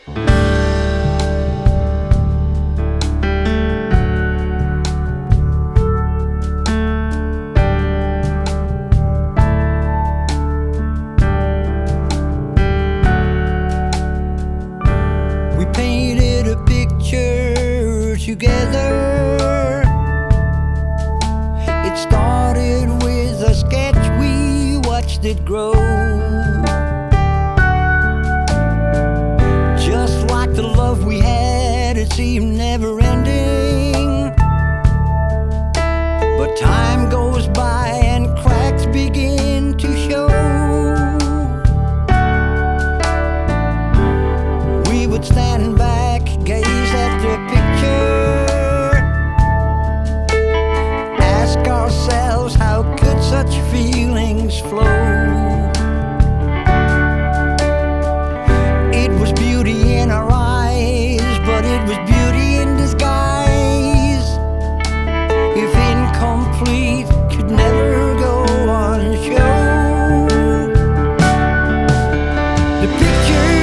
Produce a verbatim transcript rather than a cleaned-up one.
We painted a picture together. It started with a sketch, we watched it grow. Just like the love we had, it seemed never ending. But time goes by and cracks begin to show. We would stand back, gaze at the picture, ask ourselves, how could such feelings flow? It was beauty in our eyes, but it was beauty in disguise. If incomplete, could never go unshown. The picture